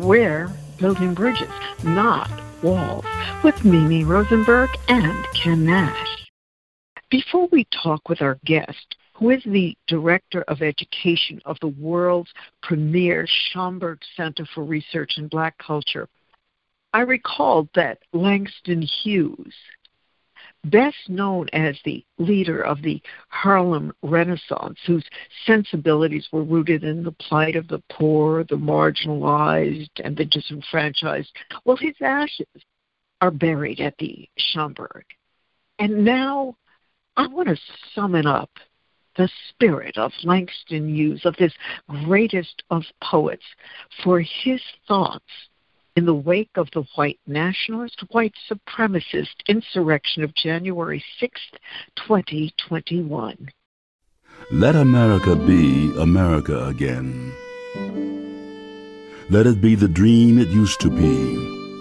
We're building bridges, not walls, with Mimi Rosenberg and Ken Nash. Before we talk with our guest, who is the Director of Education of the world's premier Schomburg Center for Research in Black Culture, I recalled that Langston Hughes, best known as the leader of the Harlem Renaissance, whose sensibilities were rooted in the plight of the poor, the marginalized, and the disenfranchised, well, his ashes are buried at the Schomburg. And now I want to summon up the spirit of Langston Hughes, of this greatest of poets, for his thoughts in the wake of the white nationalist, white supremacist insurrection of January 6th, 2021. Let America be America again. Let it be the dream it used to be.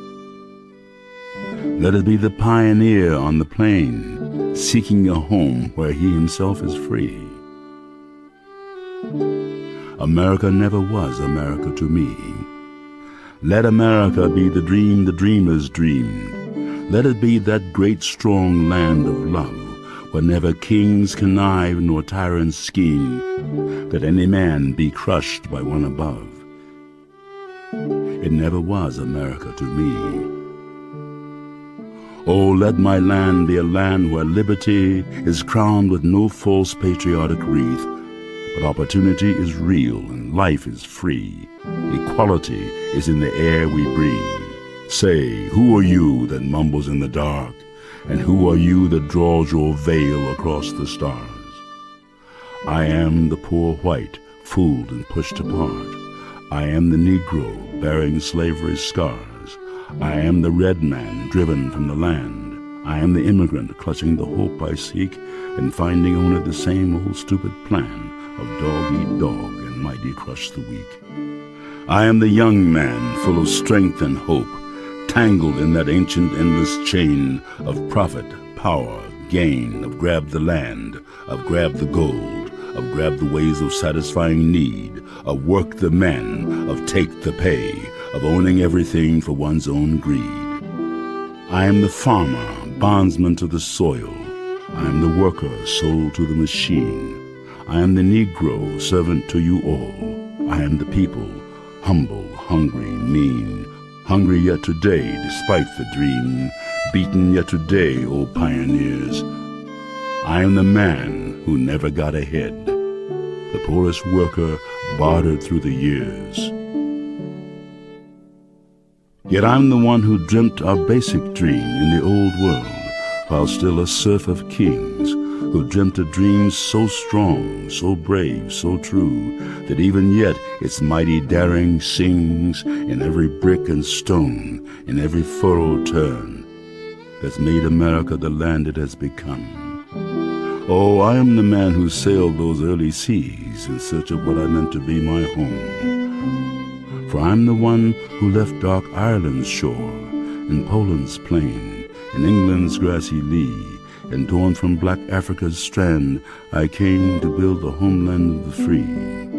Let it be the pioneer on the plain, seeking a home where he himself is free. America never was America to me. Let America be the dream the dreamers dreamed. Let it be that great strong land of love, where never kings connive nor tyrants scheme, that any man be crushed by one above. It never was America to me. Oh, let my land be a land where liberty is crowned with no false patriotic wreath, but opportunity is real and life is free. Equality is in the air we breathe. Say, who are you that mumbles in the dark? And who are you that draws your veil across the stars? I am the poor white, fooled and pushed apart. I am the Negro bearing slavery's scars. I am the red man driven from the land. I am the immigrant clutching the hope I seek and finding only the same old stupid plan of dog eat dog and mighty crush the weak. I am the young man full of strength and hope, tangled in that ancient endless chain of profit, power, gain, of grab the land, of grab the gold, of grab the ways of satisfying need, of work the men, of take the pay, of owning everything for one's own greed. I am the farmer, bondsman to the soil. I am the worker, sold to the machine. I am the Negro, servant to you all. I am the people, humble, hungry, mean, hungry yet today despite the dream, beaten yet today, O pioneers. I am the man who never got ahead, the poorest worker bartered through the years. Yet I'm the one who dreamt our basic dream in the old world, while still a serf of kings, who dreamt a dream so strong, so brave, so true, that even yet its mighty daring sings in every brick and stone, in every furrowed turn, that's made America the land it has become. Oh, I am the man who sailed those early seas in search of what I meant to be my home. For I'm the one who left dark Ireland's shore, in Poland's plain, in England's grassy lea, and torn from black Africa's strand, I came to build the homeland of the free.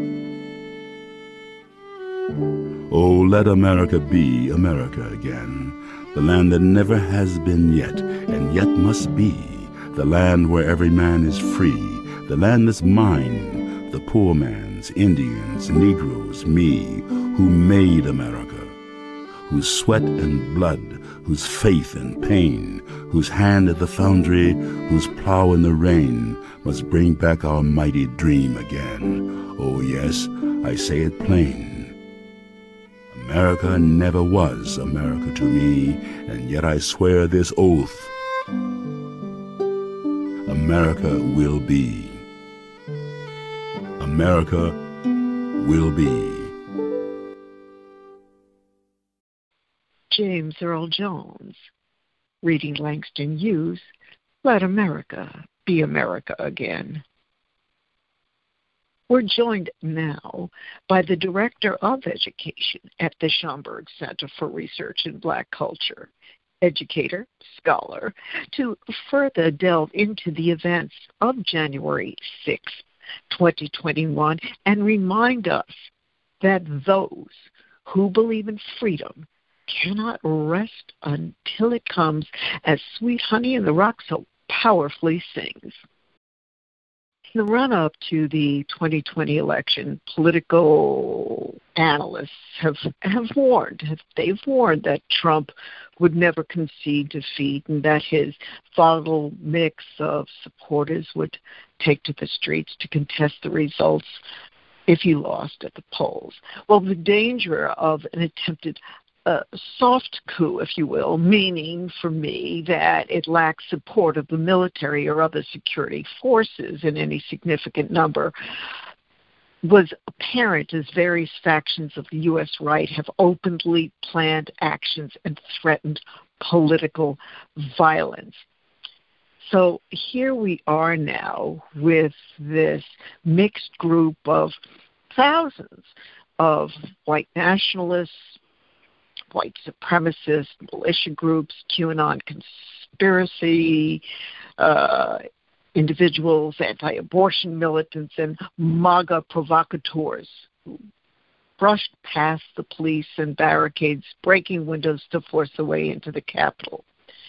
Oh, let America be America again, the land that never has been yet, and yet must be, the land where every man is free, the land that's mine, the poor man's, Indians, Negroes, me, who made America, whose sweat and blood, whose faith and pain, whose hand at the foundry, whose plow in the rain, must bring back our mighty dream again. Oh yes, I say it plain. America never was America to me, and yet I swear this oath. America will be. America will be. James Earl Jones, reading Langston Hughes, Let America Be America Again. We're joined now by the Director of Education at the Schomburg Center for Research in Black Culture, educator, scholar, to further delve into the events of January 6th, 2021, and remind us that those who believe in freedom cannot rest until it comes, as Sweet Honey in the Rock so powerfully sings. In the run-up to the 2020 election, political analysts have warned. They've warned that Trump would never concede defeat and that his volatile mix of supporters would take to the streets to contest the results if he lost at the polls. Well, the danger of an attempted soft coup, if you will, meaning for me that it lacks support of the military or other security forces in any significant number, was apparent as various factions of the U.S. right have openly planned actions and threatened political violence. So here we are now with this mixed group of thousands of white nationalists, white supremacists, militia groups, QAnon conspiracy individuals, anti-abortion militants, and MAGA provocateurs who brushed past the police and barricades, breaking windows to force their way into the Capitol.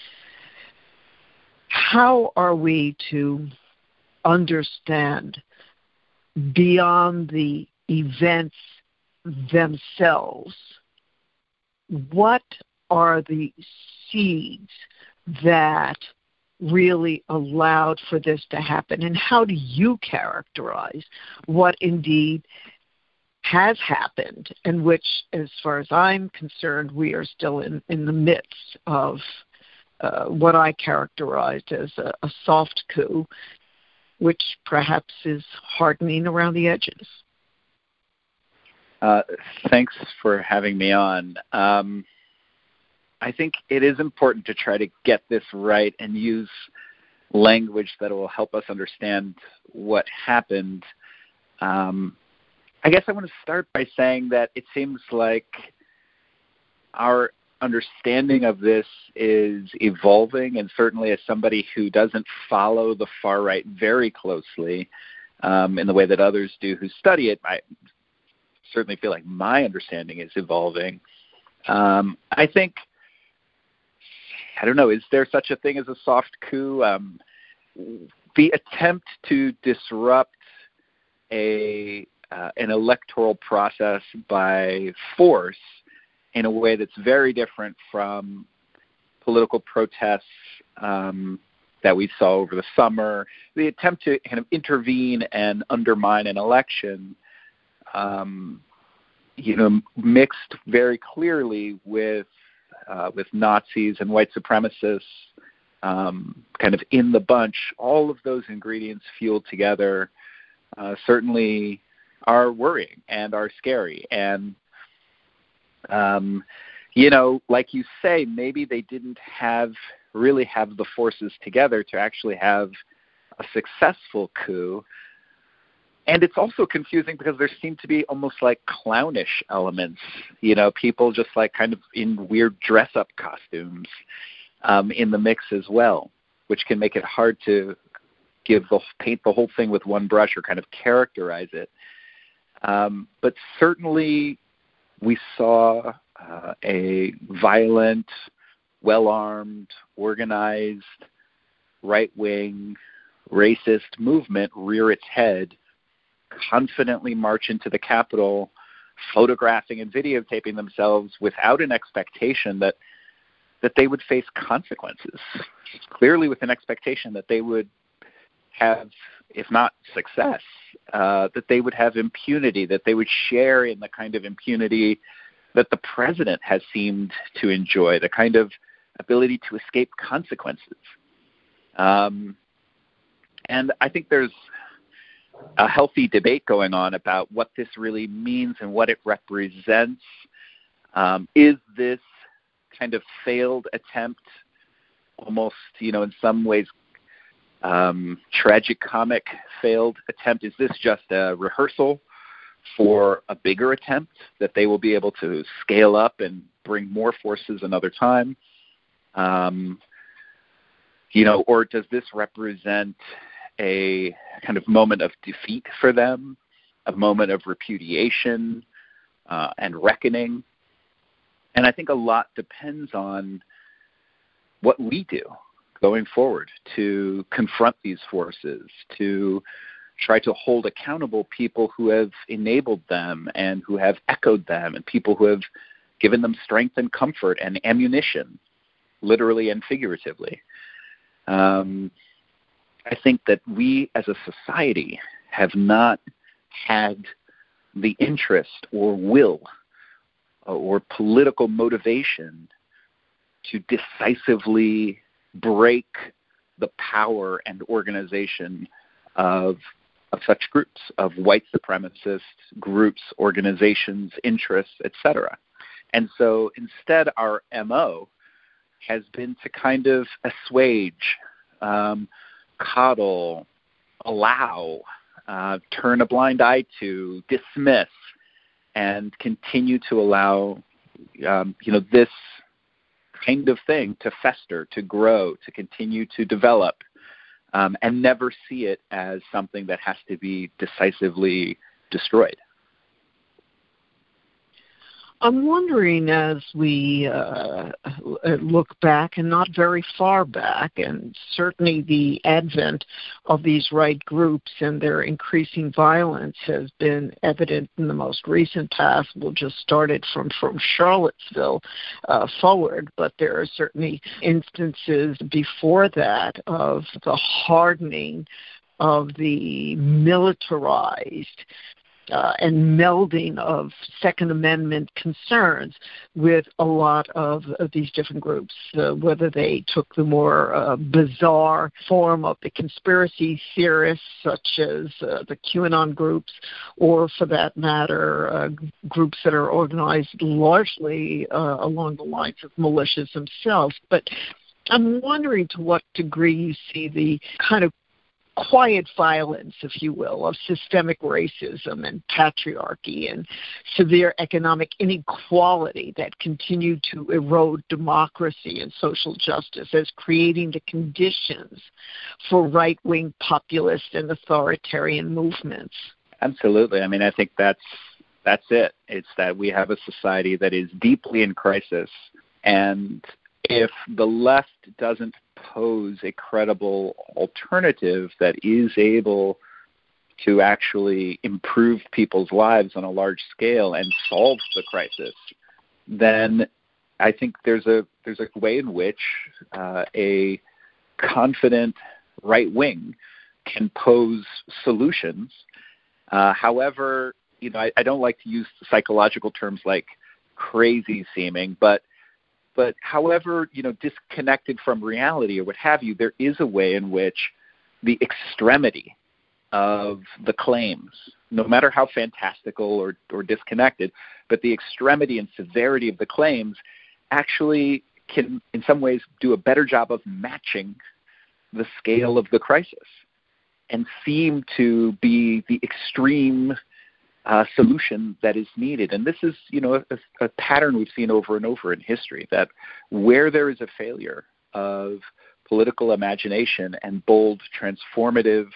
How are we to understand beyond the events themselves, what are the seeds that really allowed for this to happen? And how do you characterize what indeed has happened, and which, as far as I'm concerned, we are still in the midst of what I characterized as a soft coup, which perhaps is hardening around the edges? Thanks for having me on. I think it is important to try to get this right and use language that will help us understand what happened. I guess I want to start by saying that it seems like our understanding of this is evolving, and certainly as somebody who doesn't follow the far right very closely in the way that others do who study it, I certainly feel like my understanding is evolving. I think, I don't know, is there such a thing as a soft coup? The attempt to disrupt an electoral process by force in a way that's very different from political protests that we saw over the summer, the attempt to kind of intervene and undermine an election, mixed very clearly with Nazis and white supremacists kind of in the bunch. All of those ingredients fueled together certainly are worrying and are scary. And, like you say, maybe they didn't really have the forces together to actually have a successful coup. And it's also confusing because there seem to be almost like clownish elements, people just like kind of in weird dress-up costumes in the mix as well, which can make it hard to paint the whole thing with one brush or kind of characterize it. But certainly we saw a violent, well-armed, organized, right-wing, racist movement rear its head, confidently march into the Capitol, photographing and videotaping themselves without an expectation that they would face consequences, clearly with an expectation that they would have, if not success, that they would have impunity, that they would share in the kind of impunity that the president has seemed to enjoy, the kind of ability to escape consequences. And I think there's a healthy debate going on about what this really means and what it represents. Is this kind of failed attempt, almost, in some ways, tragicomic failed attempt, is this just a rehearsal for a bigger attempt that they will be able to scale up and bring more forces another time? Or does this represent a kind of moment of defeat for them, a moment of repudiation and reckoning? And I think a lot depends on what we do going forward to confront these forces, to try to hold accountable people who have enabled them and who have echoed them, and people who have given them strength and comfort and ammunition, literally and figuratively. I think that we as a society have not had the interest or will or political motivation to decisively break the power and organization of such groups, of white supremacist groups, organizations, interests, etc. And so instead our MO has been to kind of assuage, coddle, allow, turn a blind eye to, dismiss, and continue to allow this kind of thing to fester, to grow, to continue to develop, and never see it as something that has to be decisively destroyed. I'm wondering, as we look back, and not very far back, and certainly the advent of these right groups and their increasing violence has been evident in the most recent past. We'll just start it from Charlottesville forward, but there are certainly instances before that of the hardening of the militarized and melding of Second Amendment concerns with a lot of these different groups, whether they took the more bizarre form of the conspiracy theorists, such as the QAnon groups, or for that matter, groups that are organized largely along the lines of militias themselves. But I'm wondering to what degree you see the kind of quiet violence, if you will, of systemic racism and patriarchy and severe economic inequality that continue to erode democracy and social justice as creating the conditions for right-wing populist and authoritarian movements. Absolutely. I mean, I think that's it. It's that we have a society that is deeply in crisis, and if the left doesn't pose a credible alternative that is able to actually improve people's lives on a large scale and solve the crisis, then I think there's a way in which a confident right wing can pose solutions. However, I don't like to use psychological terms like crazy seeming, but however, disconnected from reality or what have you, there is a way in which the extremity of the claims, no matter how fantastical or disconnected, but the extremity and severity of the claims actually can, in some ways, do a better job of matching the scale of the crisis and seem to be the extreme solution that is needed. And this is, a pattern we've seen over and over in history, that where there is a failure of political imagination and bold, transformative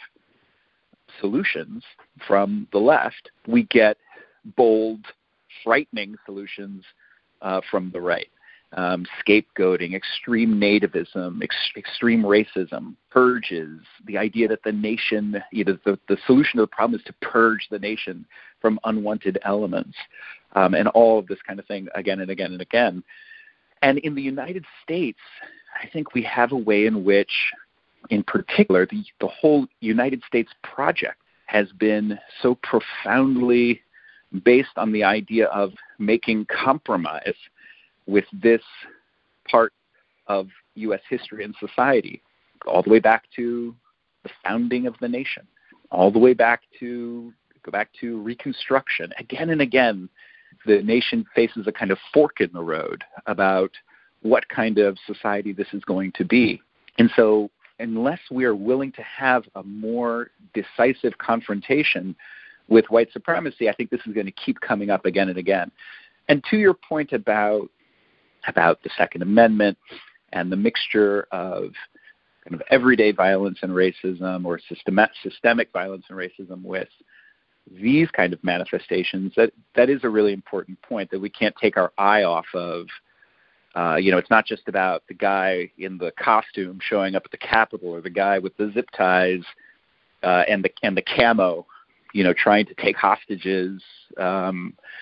solutions from the left, we get bold, frightening solutions from the right. Scapegoating, extreme nativism, extreme racism, purges, the idea that the nation, the solution to the problem is to purge the nation from unwanted elements, and all of this kind of thing again and again and again. And in the United States, I think we have a way in which, in particular, the whole United States project has been so profoundly based on the idea of making compromise with this part of U.S. history and society, all the way back to the founding of the nation, all the way back to Reconstruction. Again and again, the nation faces a kind of fork in the road about what kind of society this is going to be. And so unless we are willing to have a more decisive confrontation with white supremacy, I think this is going to keep coming up again and again. And to your point about the Second Amendment and the mixture of kind of everyday violence and racism, or systemic violence and racism, with these kind of manifestations, that is a really important point, that we can't take our eye off of. It's not just about the guy in the costume showing up at the Capitol, or the guy with the zip ties and the camo, trying to take hostages or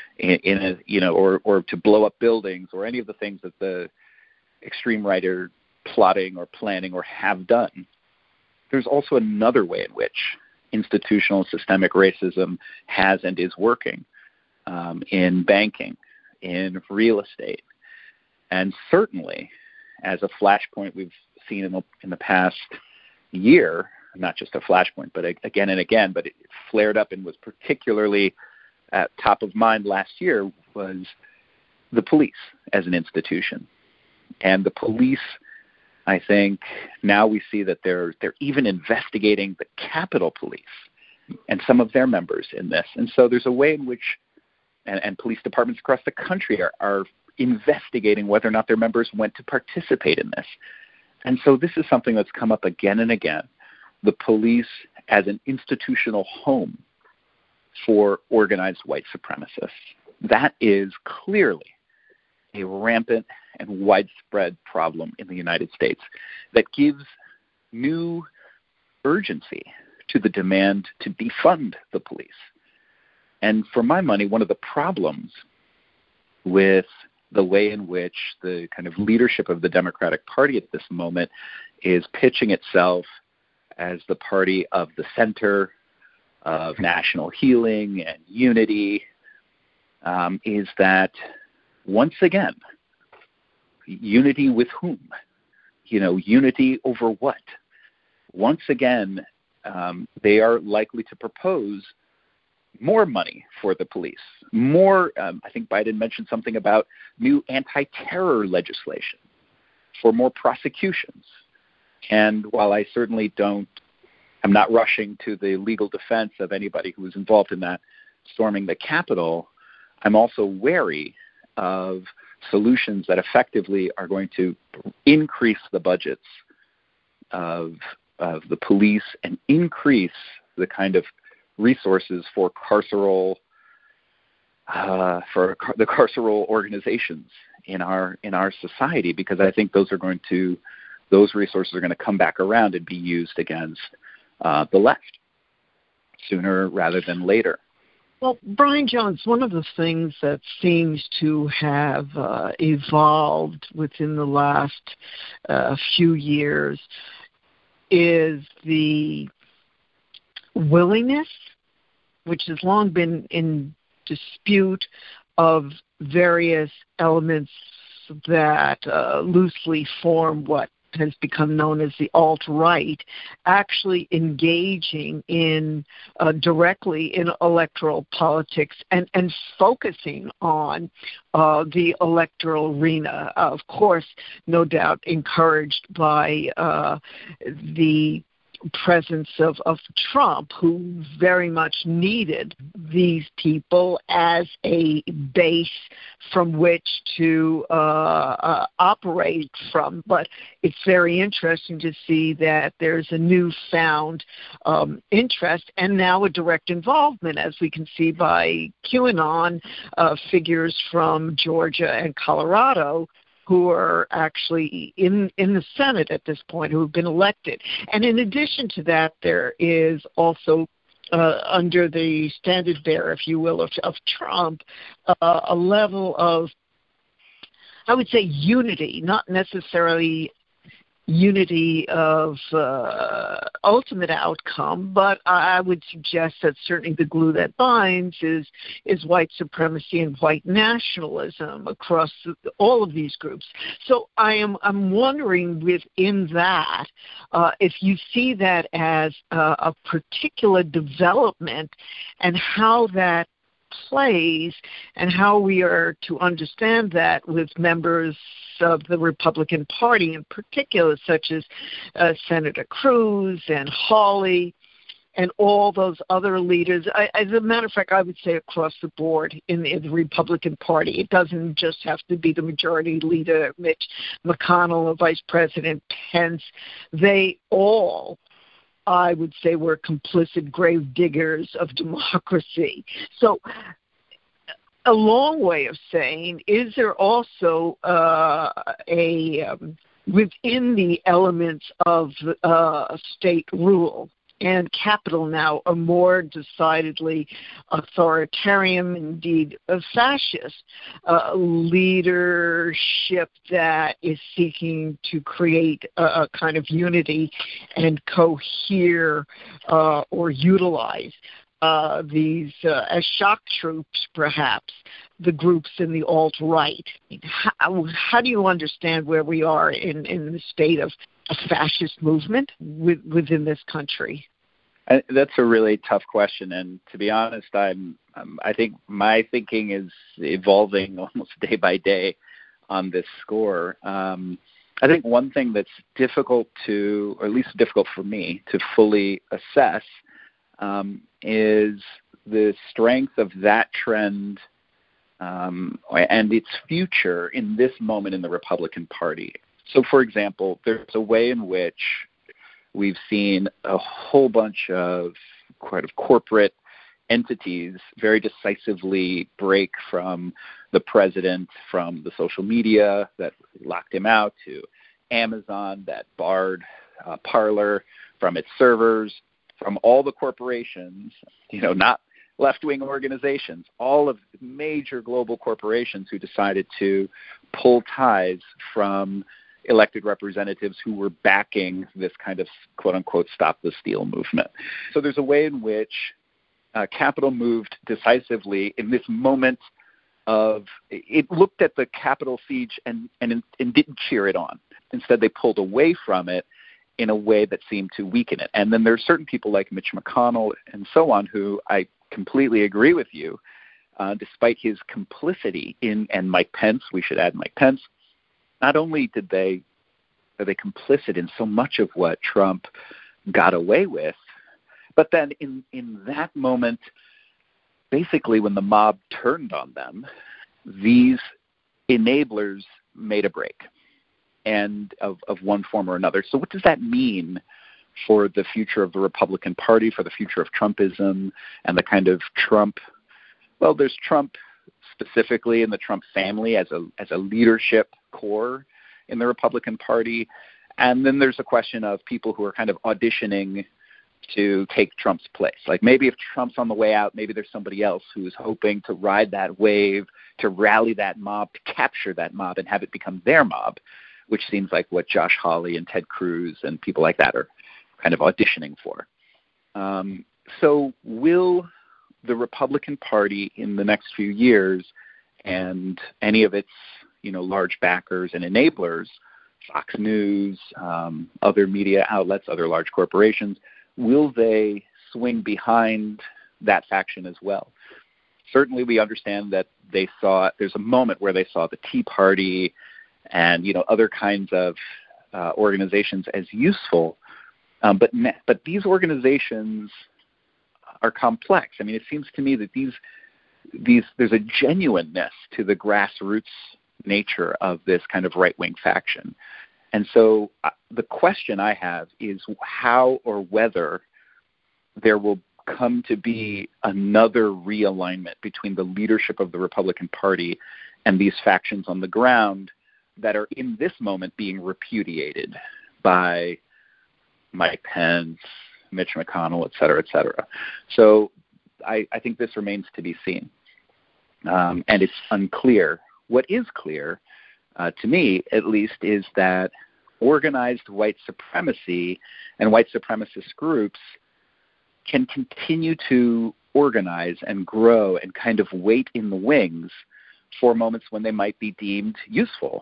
to blow up buildings, or any of the things that the extreme right are plotting or planning or have done. There's also another way in which institutional systemic racism has and is working in banking, in real estate, and certainly as a flashpoint we've seen in the past year, not just a flashpoint, but again and again, but it flared up and was particularly at top of mind last year, was the police as an institution. And the police, I think, now we see that they're even investigating the Capitol Police and some of their members in this. And so there's a way in which, and police departments across the country are investigating whether or not their members went to participate in this. And so this is something that's come up again and again, the police as an institutional home for organized white supremacists. That is clearly a rampant and widespread problem in the United States that gives new urgency to the demand to defund the police. And for my money, one of the problems with the way in which the kind of leadership of the Democratic Party at this moment is pitching itself as the party of the center, of national healing and unity, is that once again, unity with whom? Unity over what? Once again, they are likely to propose more money for the police. More, I think Biden mentioned something about new anti-terror legislation for more prosecutions. And while I certainly I'm not rushing to the legal defense of anybody who was involved in that storming the Capitol, I'm also wary of solutions that effectively are going to increase the budgets of the police and increase the kind of resources for the carceral organizations in our society, because I think those resources are going to come back around and be used against the left sooner rather than later. Well, Brian Jones, one of the things that seems to have evolved within the last few years is the willingness, which has long been in dispute, of various elements that loosely form what has become known as the alt-right, actually engaging in directly in electoral politics and focusing on the electoral arena. Of course, no doubt encouraged by the presence of Trump, who very much needed these people as a base from which to operate from. But it's very interesting to see that there's a newfound interest and now a direct involvement, as we can see by QAnon figures from Georgia and Colorado, who are actually in the Senate at this point, who have been elected. And in addition to that, there is also, under the standard bearer, if you will, of Trump, a level of, I would say, unity, not necessarily unity of ultimate outcome, but I would suggest that certainly the glue that binds is white supremacy and white nationalism across all of these groups. So I'm wondering within that if you see that as a particular development and how that plays and how we are to understand that with members of the Republican Party in particular, such as Senator Cruz and Hawley and all those other leaders. As a matter of fact, I would say across the board in the Republican Party. It doesn't just have to be the majority leader, Mitch McConnell, or Vice President Pence. They all I would say we're complicit grave diggers of democracy. So a long way of saying, is there also within the elements of state rule and capital now, a more decidedly authoritarian, indeed a fascist leadership that is seeking to create a kind of unity and cohere or utilize these as shock troops, perhaps, the groups in the alt-right. How do you understand where we are in the state of a fascist movement within this country? That's a really tough question, and to be honest, I think my thinking is evolving almost day by day on this score. I think one thing that's difficult to, or at least difficult for me to fully assess, is the strength of that trend and its future in this moment in the Republican Party. So, for example, there's a way in which we've seen a whole bunch of kind of corporate entities very decisively break from the president, from the social media that locked him out, to Amazon that barred Parler from its servers, from all the corporations, not left-wing organizations, all of the major global corporations who decided to pull ties from elected representatives who were backing this kind of quote-unquote stop the steal movement. So there's a way in which Capitol moved decisively in this moment of, it looked at the Capitol siege and didn't cheer it on. Instead, they pulled away from it in a way that seemed to weaken it. And then there are certain people like Mitch McConnell and so on who I completely agree with you, despite his complicity and Mike Pence, we should add Mike Pence, not only are they complicit in so much of what Trump got away with, but then in that moment, basically when the mob turned on them, these enablers made a break, and of one form or another. So what does that mean for the future of the Republican Party, for the future of Trumpism and the kind of Trump? Well, there's Trump specifically in the Trump family as a leadership core in the Republican Party. And then there's a question of people who are kind of auditioning to take Trump's place. Like maybe if Trump's on the way out, maybe there's somebody else who's hoping to ride that wave, to rally that mob, to capture that mob and have it become their mob, which seems like what Josh Hawley and Ted Cruz and people like that are kind of auditioning for. So will the Republican Party in the next few years and any of its large backers and enablers, Fox News, other media outlets, other large corporations, will they swing behind that faction as well? Certainly we understand that there's a moment where they saw the Tea Party and other kinds of organizations as useful, but these organizations are complex. I mean, it seems to me that there's a genuineness to the grassroots nature of this kind of right-wing faction. And so the question I have is how or whether there will come to be another realignment between the leadership of the Republican Party and these factions on the ground that are in this moment being repudiated by Mike Pence, Mitch McConnell, et cetera, et cetera. So I think this remains to be seen. And it's unclear. What is clear, to me at least, is that organized white supremacy and white supremacist groups can continue to organize and grow and kind of wait in the wings for moments when they might be deemed useful.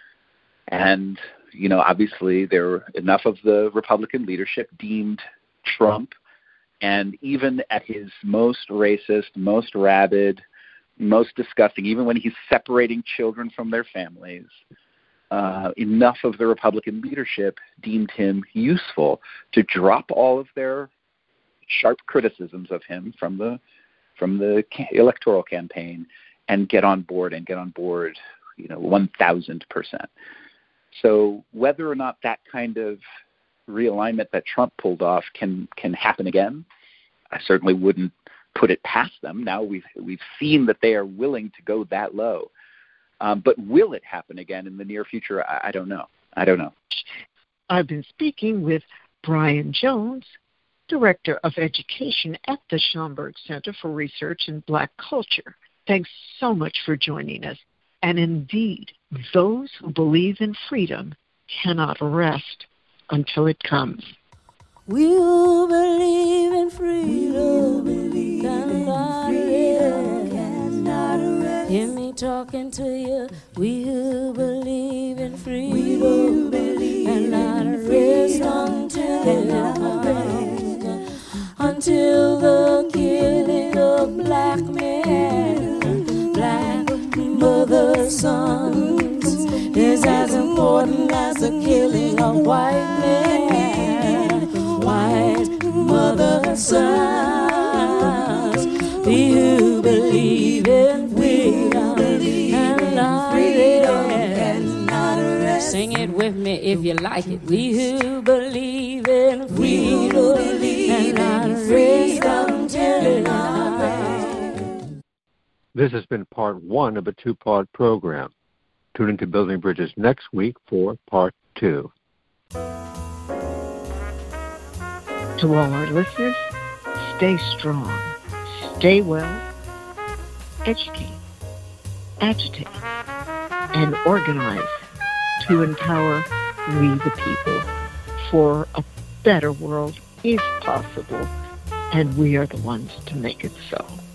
And, obviously there were enough of the Republican leadership deemed Trump, and even at his most racist, most rabid, most disgusting, even when he's separating children from their families, enough of the Republican leadership deemed him useful to drop all of their sharp criticisms of him from the electoral campaign and get on board 1,000%. So whether or not that kind of realignment that Trump pulled off can happen again. I certainly wouldn't put it past them. Now we've seen that they are willing to go that low. But will it happen again in the near future? I don't know. I've been speaking with Brian Jones, Director of Education at the Schomburg Center for Research in Black Culture. Thanks so much for joining us. And indeed, those who believe in freedom cannot rest until it comes. We who believe in freedom cannot rest. Hear me talking to you. We who believe in freedom cannot rest until the killing of black men, black mother sons is as important as the killing of white men, white mother sons. We who believe in freedom cannot rest. Sing it with me if you like it. We who believe in freedom cannot rest until night. This has been part 1 of a 2-part program. Tune into Building Bridges next week for part 2. To all our listeners, stay strong, stay well, educate, agitate, and organize to empower we the people. For a better world is possible, and we are the ones to make it so.